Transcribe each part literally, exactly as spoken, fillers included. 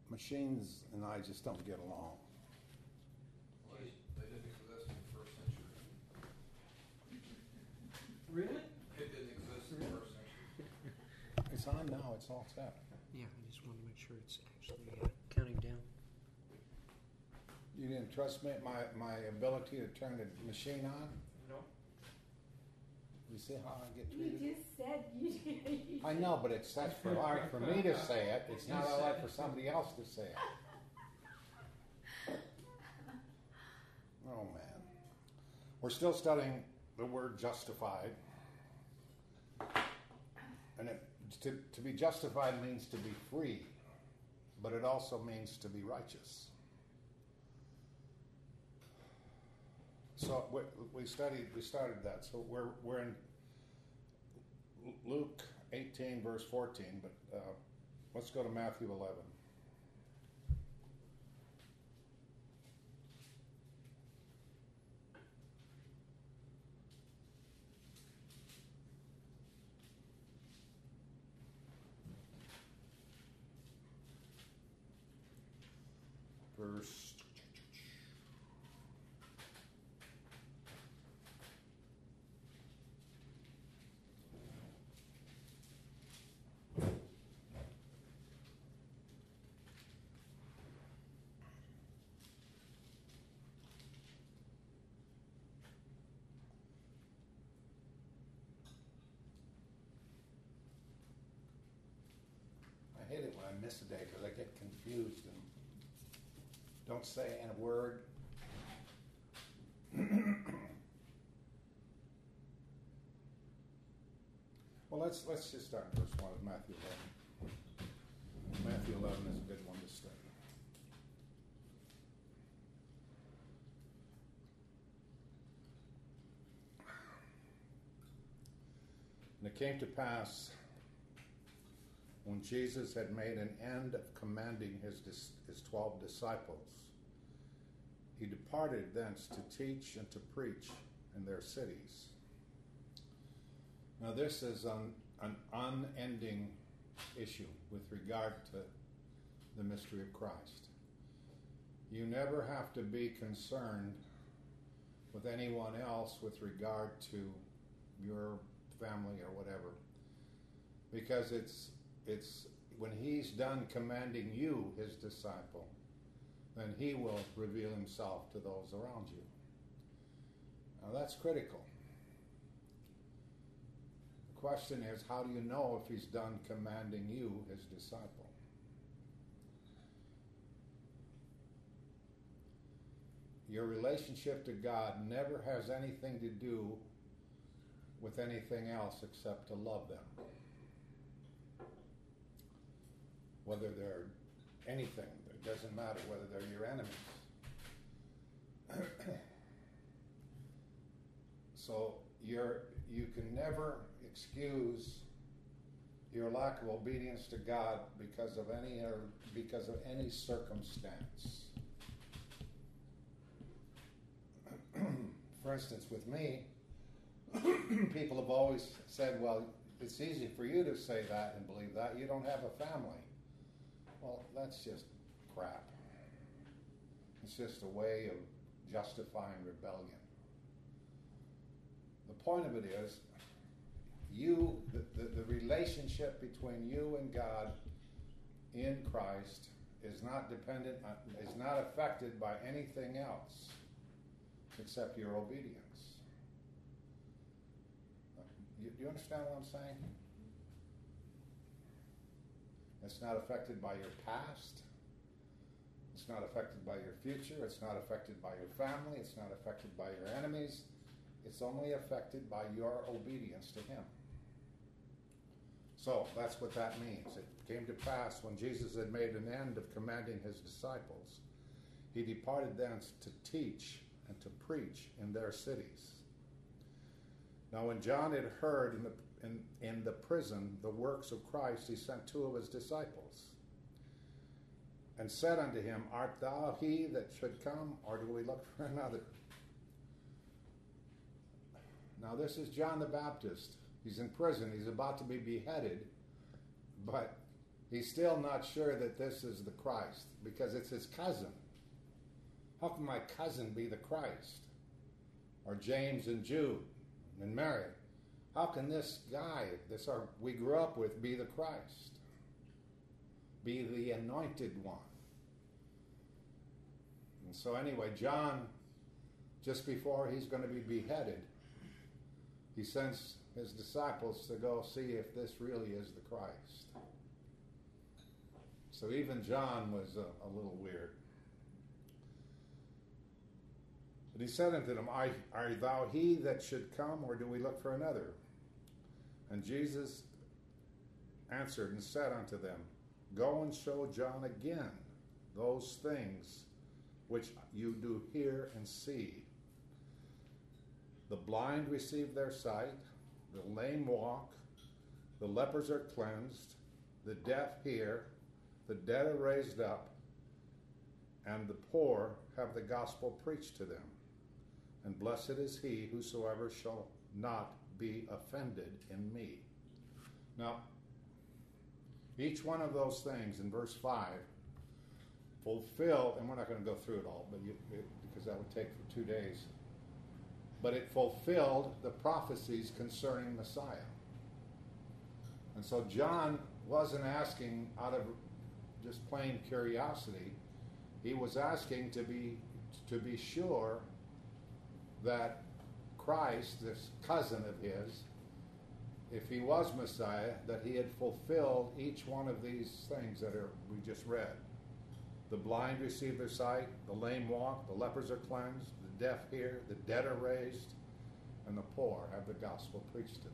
machines and I just don't get along. Well, they, they didn't exist in the first century. Really? It didn't exist in the first century. It's on now. It's all set. Yeah, I just wanted to make sure it's actually uh, counting down. You didn't trust me, my, my ability to turn the machine on? No. You see how I get You treated? just said you. you I know, but it's that's for hard for me to say it. It's not all right for somebody else to say it. Oh man. We're still studying the word justified. And it, to, to be justified means to be free, but it also means to be righteous. So we, we studied, we started that. So we're we're in Luke eighteen, verse fourteen, but uh, let's go to Matthew eleven. Verse I hate it when I miss a day because I get confused and don't say a word. Well, let's let's just start verse one of Matthew eleven. Matthew eleven is a good one to study. And it came to pass, when Jesus had made an end of commanding his, his twelve disciples, he departed thence to teach and to preach in their cities. Now this is an, an unending issue with regard to the mystery of Christ. You never have to be concerned with anyone else with regard to your family or whatever, because it's It's when he's done commanding you, his disciple, then he will reveal himself to those around you. Now that's critical. The question is, how do you know if he's done commanding you, his disciple? Your relationship to God never has anything to do with anything else except to love them. Whether they're anything, it doesn't matter whether they're your enemies. So you're, you can never excuse your lack of obedience to God because of any or because of any circumstance. For instance, with me, people have always said, well, it's easy for you to say that and believe that. You don't have a family. Well, that's just crap. It's just a way of justifying rebellion. The point of it is, you, the, the, the relationship between you and God in Christ is not dependent, on, is not affected by anything else except your obedience. You, you understand what I'm saying? It's not affected by your past. It's not affected by your future. It's not affected by your family. It's not affected by your enemies. It's only affected by your obedience to him. So that's what that means. It came to pass when Jesus had made an end of commanding his disciples, he departed thence to teach and to preach in their cities. Now when John had heard in the, in, in the prison the works of Christ, he sent two of his disciples and said unto him, art thou he that should come, or do we look for another? Now this is John the Baptist. He's in prison. He's about to be beheaded, but He's still not sure that this is the Christ because it's his cousin. How can my cousin be the Christ? Or James and Jude and Mary? How can this guy, this our, we grew up with, be the Christ? Be the anointed one? And so anyway, John, just before he's going to be beheaded, he sends his disciples to go see if this really is the Christ. So even John was a, a little weird. But he said unto them, Are, are thou he that should come, or do we look for another? And Jesus answered and said unto them, Go and show John again those things which you do hear and see. The blind receive their sight, the lame walk, the lepers are cleansed, the deaf hear, the dead are raised up, and the poor have the gospel preached to them. And blessed is he whosoever shall not be offended in me. Now, each one of those things in verse five fulfill, and we're not going to go through it all, but you, it, because that would take for two days. But it fulfilled the prophecies concerning Messiah. And so John wasn't asking out of just plain curiosity. He was asking to be to be sure that Christ, this cousin of his, if he was Messiah, that he had fulfilled each one of these things that are we just read. The blind receive their sight, the lame walk, the lepers are cleansed, the deaf hear, the dead are raised, and the poor have the gospel preached to them.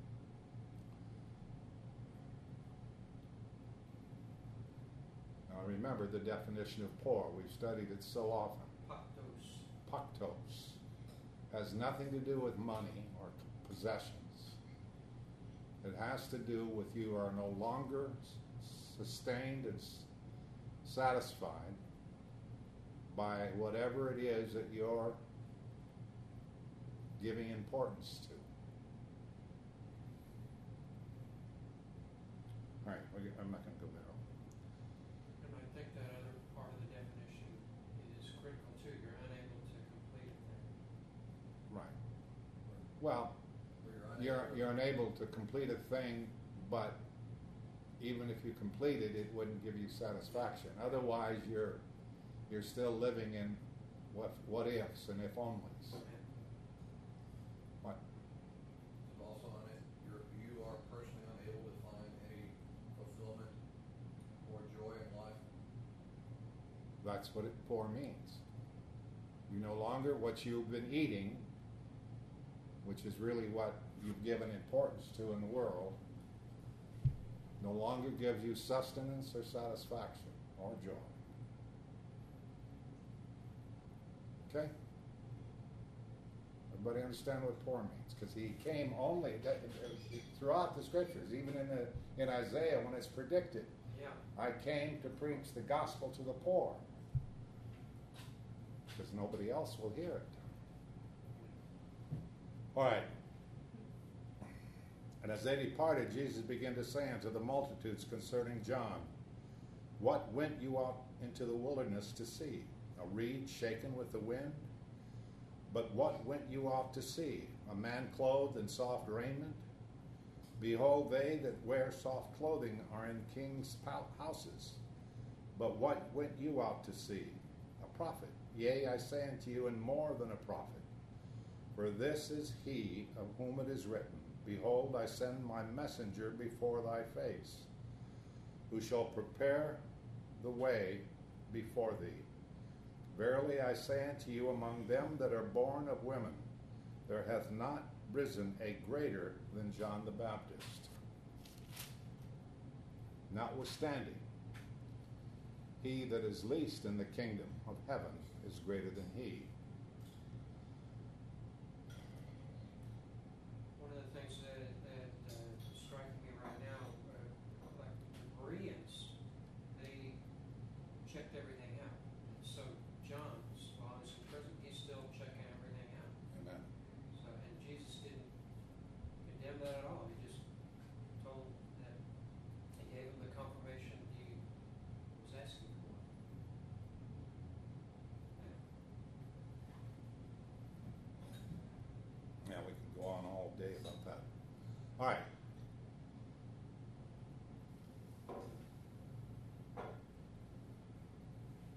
Now remember the definition of poor. We've studied it so often. Paktos. Paktos has nothing to do with money or possessions. It has to do with you are no longer sustained and satisfied by whatever it is that you're giving importance to. All right, I'm not going to go there. And I think that other part of the definition is critical too. You're unable to complete a thing. Right. Well, you're you're unable to complete a thing, but even if you complete it, it wouldn't give you satisfaction. Otherwise, you're you're still living in what what ifs and if onlys. What? Also on it, you're, you are personally unable to find any fulfillment or joy in life. That's what it poor means. You no longer what you've been eating, which is really what you've given importance to in the world, no longer gives you sustenance or satisfaction or joy. Okay? Everybody understand what poor means? Because he came only that, throughout the scriptures, even in the, in Isaiah when it's predicted. Yeah. I came to preach the gospel to the poor. Because nobody else will hear it. All right. And as they departed, Jesus began to say unto the multitudes concerning John, What went you out into the wilderness to see? A reed shaken with the wind? But what went you out to see? A man clothed in soft raiment? Behold, they that wear soft clothing are in kings' houses. But what went you out to see? A prophet. Yea, I say unto you, and more than a prophet. For this is he of whom it is written, Behold, I send my messenger before thy face, who shall prepare the way before thee. Verily I say unto you, among them that are born of women, there hath not risen a greater than John the Baptist. Notwithstanding, he that is least in the kingdom of heaven is greater than he. One of the things that, that uh, is striking me right now, uh, like the Bereans, they checked everything out. And so John's, while he's in prison, he's still checking everything out. Amen. So, and Jesus didn't condemn that at all. He just told that he gave him the confirmation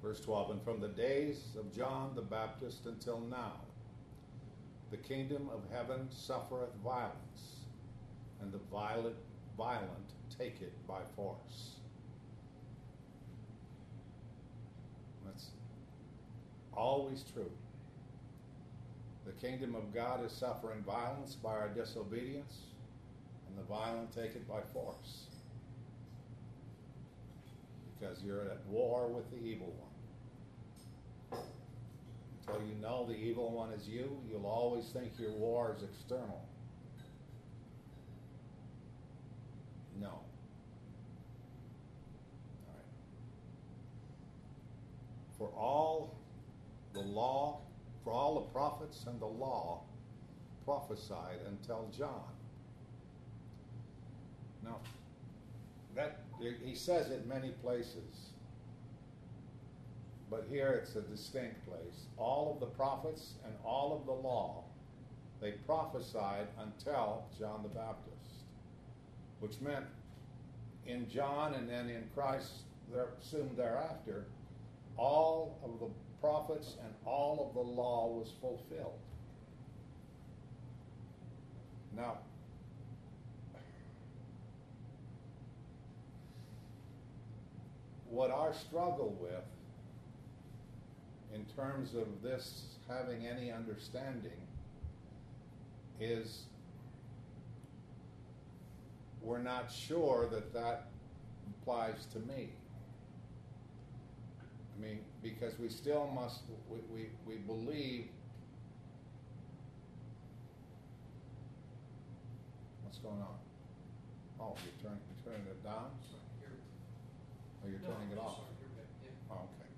Verse twelve, and from the days of John the Baptist until now, the kingdom of heaven suffereth violence, and the violent, violent take it by force. That's always true. The kingdom of God is suffering violence by our disobedience, and the violent take it by force. Because you're at war with the evil one. Until you know the evil one is you, you'll always think your war is external. No. All right. For all the law, for all the prophets and the law prophesied until John. Now, that he says it many places, but here it's a distinct place. All of the prophets and all of the law, they prophesied until John the Baptist, which meant in John and then in Christ there, soon thereafter, all of the prophets and all of the law was fulfilled. Now, what our struggle with in terms of this having any understanding is we're not sure that that applies to me. I mean, because we still must, we, we, we believe. What's going on? Oh, you're turning, you're turning it down? Sorry, you're, Or you're no, turning it I'm off? sorry, you're good, yeah. Oh, okay.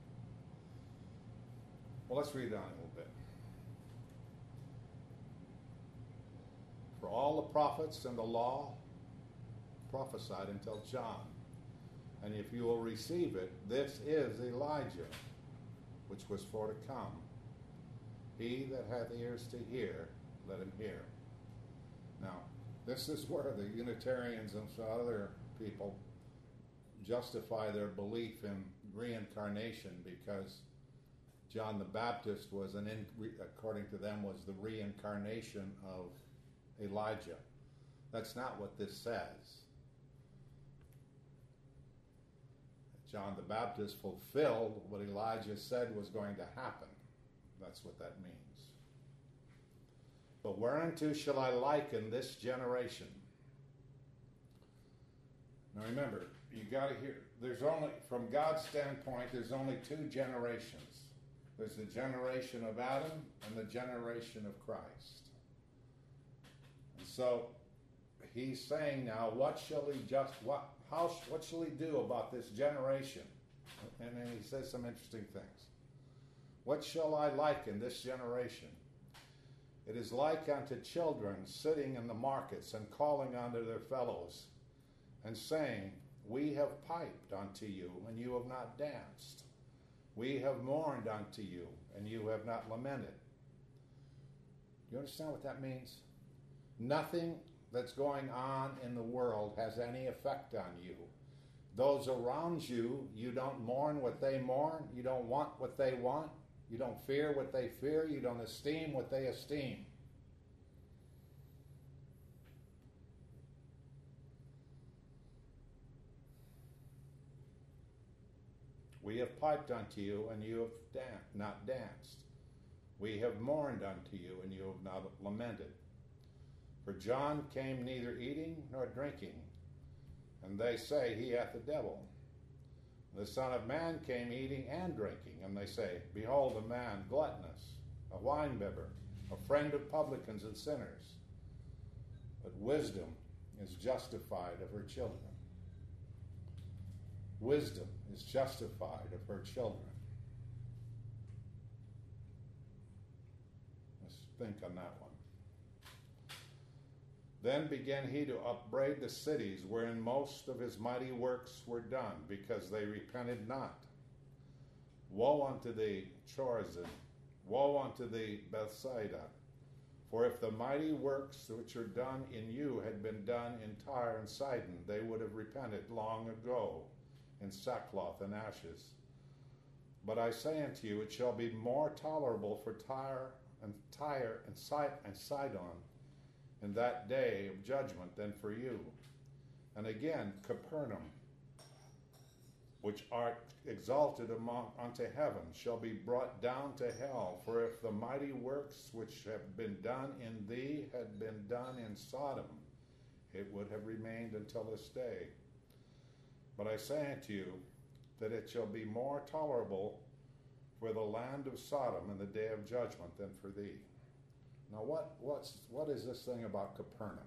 Well, let's read on a little bit. For all the prophets and the law prophesied until John. And if you will receive it, this is Elijah, which was for to come. He that hath ears to hear, let him hear. Now, this is where the Unitarians and some other people justify their belief in reincarnation, because John the Baptist was an, in, according to them, was the reincarnation of Elijah. That's not what this says. John the Baptist fulfilled what Elijah said was going to happen. That's what that means. But whereunto shall I liken this generation? Now remember, you got to hear, there's only, from God's standpoint, there's only two generations. There's the generation of Adam and the generation of Christ. And so he's saying now, what shall he just, what, how, what shall he do about this generation? And then he says some interesting things. What shall I liken this generation? It is like unto children sitting in the markets and calling unto their fellows and saying, we have piped unto you, and you have not danced. We have mourned unto you, and you have not lamented. Do you understand what that means? Nothing that's going on in the world has any effect on you. Those around you, you don't mourn what they mourn. You don't want what they want. You don't fear what they fear. You don't esteem what they esteem. We have piped unto you, and you have dan- not danced. We have mourned unto you, and you have not lamented. For John came neither eating nor drinking, and they say he hath a devil. The Son of Man came eating and drinking, and they say, behold, a man gluttonous, a winebibber, a friend of publicans and sinners. But wisdom is justified of her children. Wisdom is justified of her children. Let's think on that one. Then began he to upbraid the cities wherein most of his mighty works were done, because they repented not. Woe unto thee, Chorazin! Woe unto thee, Bethsaida! For if the mighty works which are done in you had been done in Tyre and Sidon, they would have repented long ago in sackcloth and ashes. But I say unto you, it shall be more tolerable for Tyre and Tyre and, Sid- and Sidon in that day of judgment than for you. And again, Capernaum, which art exalted among unto heaven, shall be brought down to hell. For if the mighty works which have been done in thee had been done in Sodom, it would have remained until this day. But I say unto you, that it shall be more tolerable for the land of Sodom in the day of judgment than for thee. Now, what what's what is this thing about Capernaum?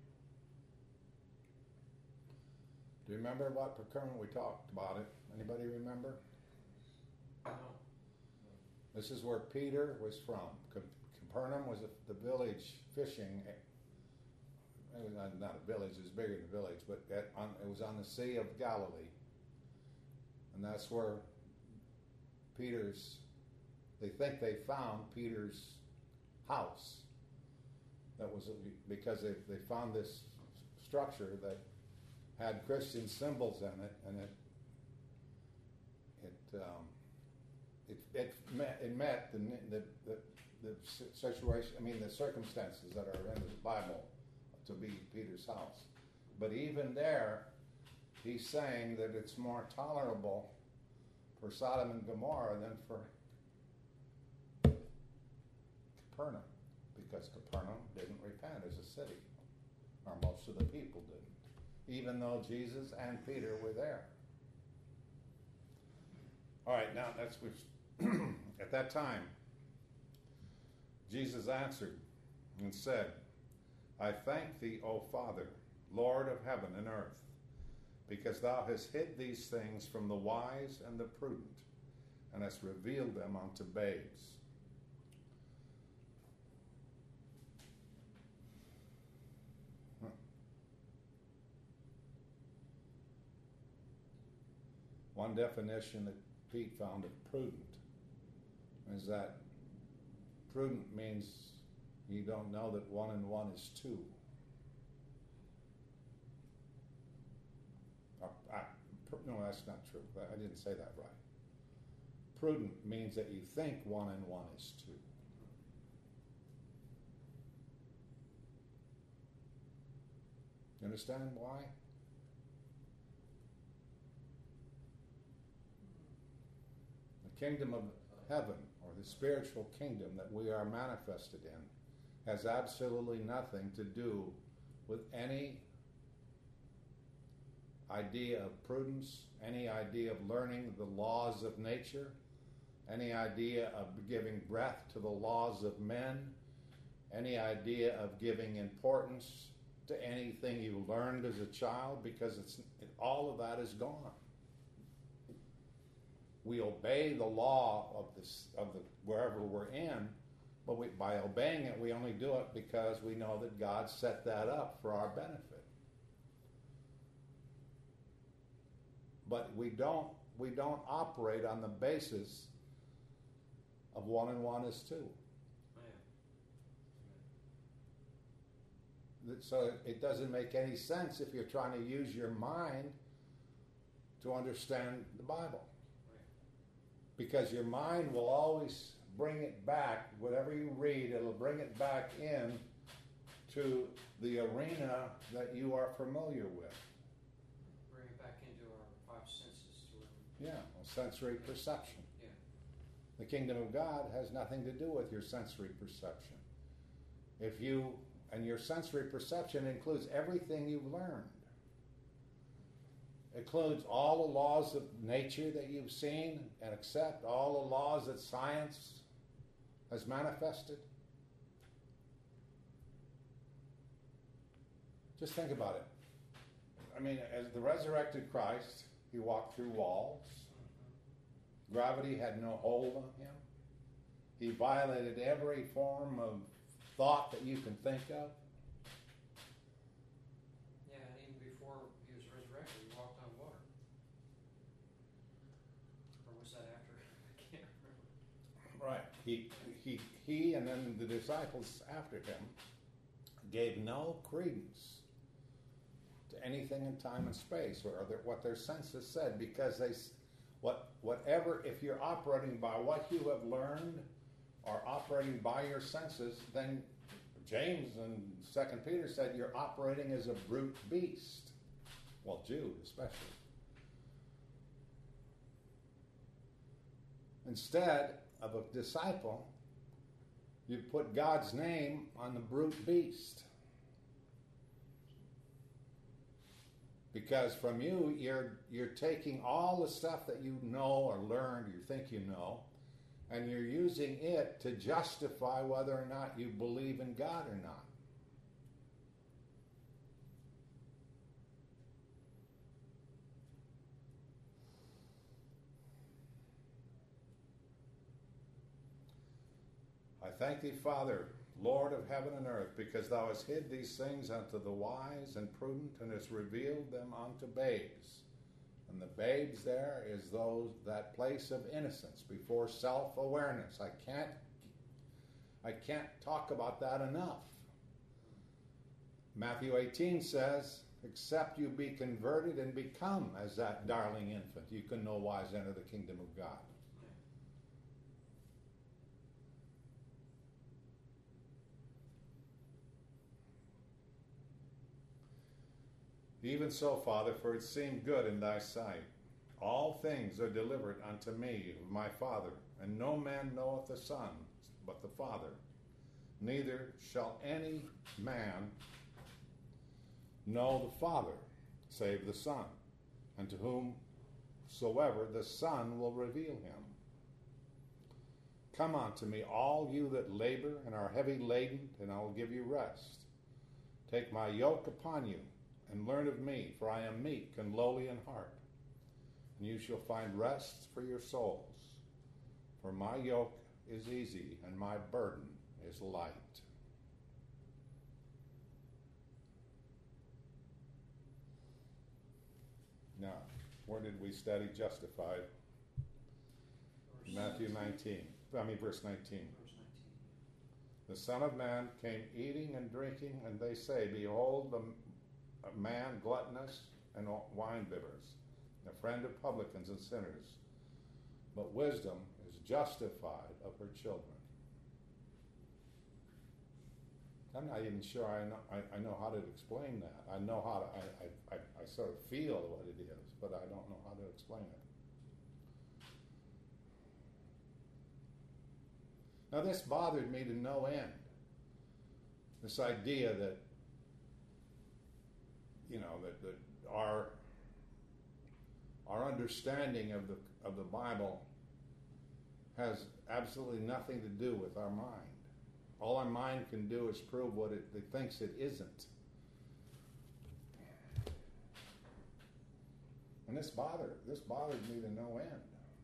Do you remember about Capernaum? We talked about it. Anybody remember? No. This is where Peter was from. Capernaum was a, the village fishing. It was not, not a village; it was bigger than a village, but at, on, it was on the Sea of Galilee, and that's where Peter's. They think they found Peter's house. That was because they they found this structure that had Christian symbols in it, and it it um, it it met it met the the, the the situation. I mean, the circumstances that are in the Bible to be Peter's house. But even there, he's saying that it's more tolerable for Sodom and Gomorrah than for Capernaum, because Capernaum didn't repent as a city, or most of the people didn't, even though Jesus and Peter were there. All right, now that's which. At that time, Jesus answered and said, I thank thee, O Father, Lord of heaven and earth, because thou hast hid these things from the wise and the prudent, and hast revealed them unto babes. Huh. One definition that Pete found of prudent is that prudent means you don't know that one and one is two. Uh, I, no, that's not true. I didn't say that right. Prudent means that you think one and one is two. You understand why? The kingdom of heaven, or the spiritual kingdom that we are manifested in, has absolutely nothing to do with any idea of prudence, any idea of learning the laws of nature, any idea of giving breath to the laws of men, any idea of giving importance to anything you learned as a child, because it's it, all of that is gone. We obey the law of this of the wherever we're in. But we, by obeying it, we only do it because we know that God set that up for our benefit. But we don't we don't operate on the basis of one and one is two. Yeah. So it doesn't make any sense if you're trying to use your mind to understand the Bible. Right. Because your mind will always bring it back, whatever you read, it'll bring it back in to the arena that you are familiar with. Bring it back into our five senses. To Yeah, well, sensory perception. yeah. The kingdom of God has nothing to do with your sensory perception. If you, and your sensory perception includes everything you've learned. It includes all the laws of nature that you've seen and accept, all the laws that science has manifested. Just think about it. I mean, as the resurrected Christ, he walked through walls. Mm-hmm. Gravity had no hold on him. He violated every form of thought that you can think of. Yeah, and even before he was resurrected, he walked on water. Or was that after? I can't remember. Right. He, he, he and then the disciples after him gave no credence to anything in time and space, or their, what their senses said, because they, What, whatever, if you're operating by what you have learned or operating by your senses, then James and Second Peter said you're operating as a brute beast. Well, Jude especially. Instead of a disciple, you put God's name on the brute beast. Because from you, you're you're taking all the stuff that you know or learned, you think you know, and you're using it to justify whether or not you believe in God or not. I thank thee, Father, Lord of heaven and earth, because thou hast hid these things unto the wise and prudent, and hast revealed them unto babes. And the babes there is those that place of innocence before self-awareness. I can't I can't talk about that enough. Matthew eighteen says, except you be converted and become as that darling infant, you can no wise enter the kingdom of God. Even so, Father, for it seemed good in thy sight. All things are delivered unto me of my Father, and no man knoweth the Son but the Father. Neither shall any man know the Father save the Son, and to whomsoever the Son will reveal him. Come unto me, all you that labor and are heavy laden, and I will give you rest. Take my yoke upon you, and learn of me, for I am meek and lowly in heart, and you shall find rest for your souls. For my yoke is easy, and my burden is light. Now, where did we study justified? Verse Matthew nineteen. I mean, verse nineteen. Verse nineteen. The Son of Man came eating and drinking, and they say, behold, the a man gluttonous and winebibbers, a friend of publicans and sinners. But wisdom is justified of her children. I'm not even sure I know, I, I know how to explain that. I know how to, I, I, I, I sort of feel what it is, but I don't know how to explain it. Now this bothered me to no end. This idea that you know, that, that our our understanding of the of the Bible has absolutely nothing to do with our mind. All our mind can do is prove what it, it thinks it isn't. And this bothered this bothered me to no end.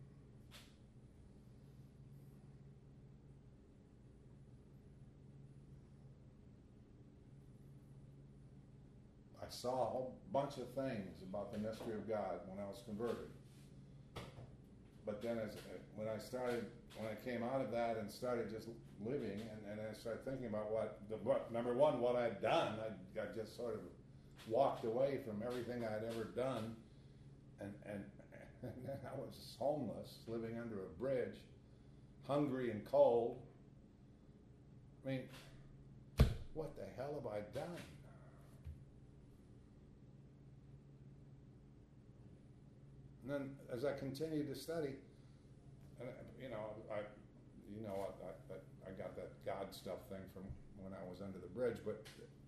I saw a whole bunch of things about the mystery of God when I was converted. But then as when I started, when I came out of that and started just living, and, and I started thinking about what, the, what number one, what I'd done, I, I just sort of walked away from everything I'd ever done, and, and, and then I was homeless, living under a bridge, hungry and cold. I mean, what the hell have I done? And then, as I continued to study, and you know, I, you know, I, I, I got that God stuff thing from when I was under the bridge, but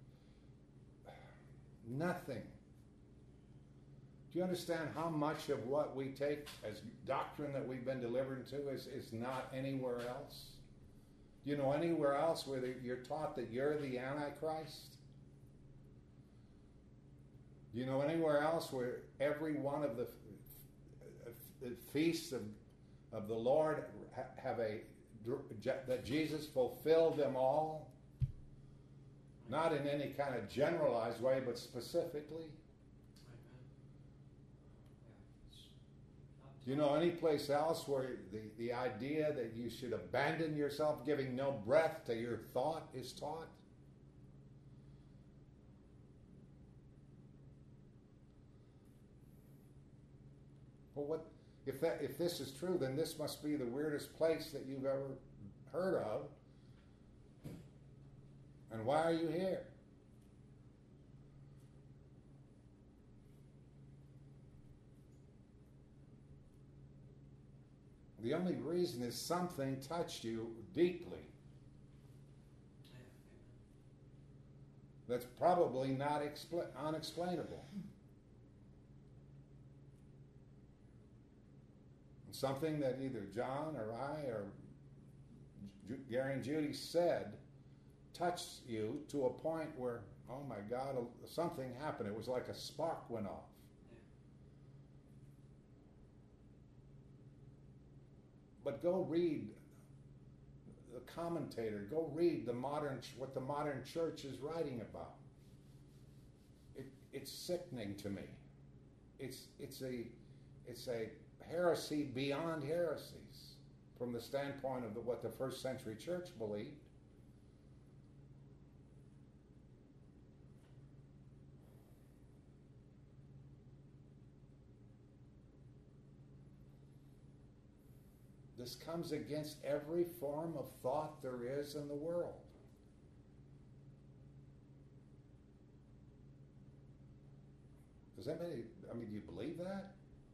nothing. Do you understand how much of what we take as doctrine that we've been delivered to is, is not anywhere else? Do you know anywhere else where you're taught that you're the Antichrist? Do you know anywhere else where every one of the the feasts of, of the Lord have a, that Jesus fulfilled them all? Not in any kind of generalized way, but specifically. Do you know any place else where the, the idea that you should abandon yourself, giving no breath to your thought, is taught? Well, what if that if this is true, then this must be the weirdest place that you've ever heard of. And why are you here? The only reason is something touched you deeply. That's probably not expl- unexplainable. Something that either John or I or J- Gary and Judy said touched you to a point where, oh my God, something happened. It was like a spark went off. But go read the commentator. Go read the modern what the modern church is writing about. It, it's sickening to me. It's it's a it's a heresy beyond heresies from the standpoint of the, what the first century church believed. This comes against every form of thought there is in the world. Does anybody, I mean, do you believe that?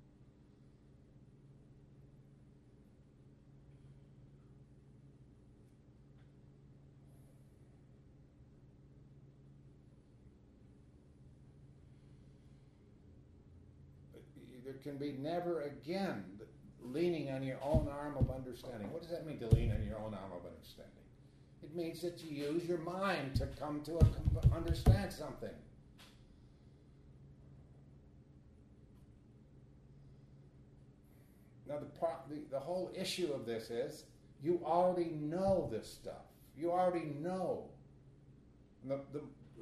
There can be never again leaning on your own arm of understanding. What does that mean, to lean on your own arm of understanding? It means that you use your mind to come to a, understand something. Now, the, pro, the the whole issue of this is you already know this stuff. You already know. The, the,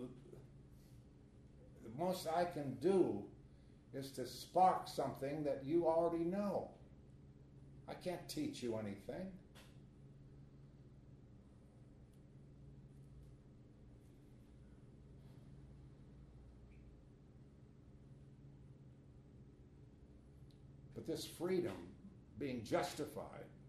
the most I can do is to spark something that you already know. I can't teach you anything. But this freedom being justified,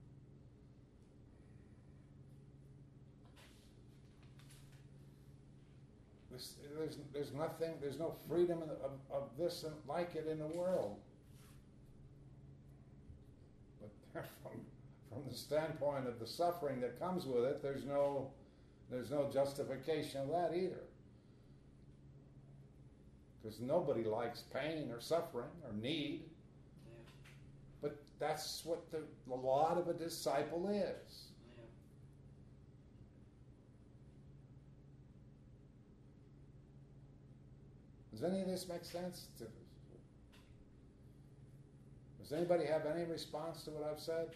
this, there's, there's nothing, there's no freedom of, of, of this like it in the world. But from, from the standpoint of the suffering that comes with it, there's no, there's no justification of that either. Because nobody likes pain or suffering or need. But that's what the, the lot of a disciple is. Yeah. Does any of this make sense? To, does anybody have any response to what I've said?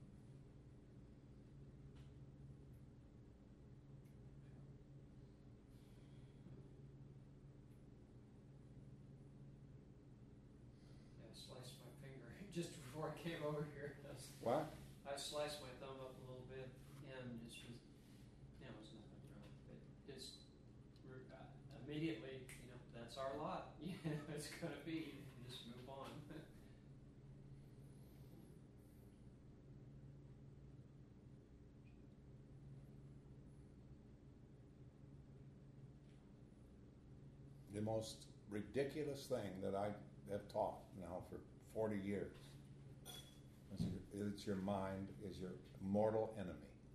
I sliced my finger just before I came over here. What? I sliced my thumb up a little bit, and it's just, you know, it's nothing wrong. But just uh, immediately, you know, that's our lot. Yeah, it's going to be. Just move on. The most ridiculous thing that I have taught now for forty years is your, is your mind is your mortal enemy.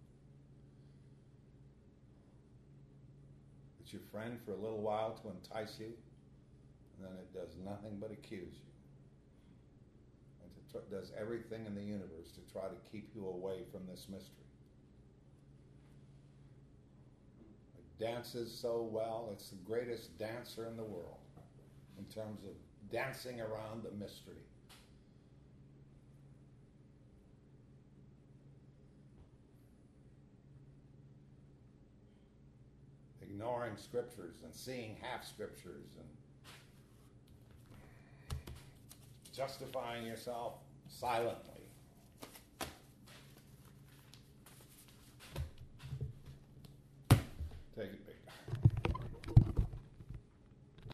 It's your friend for a little while to entice you, and then it does nothing but accuse you. And to tr- does everything in the universe to try to keep you away from this mystery. It dances so well, it's the greatest dancer in the world in terms of dancing around the mystery. Ignoring scriptures and seeing half scriptures and justifying yourself silently.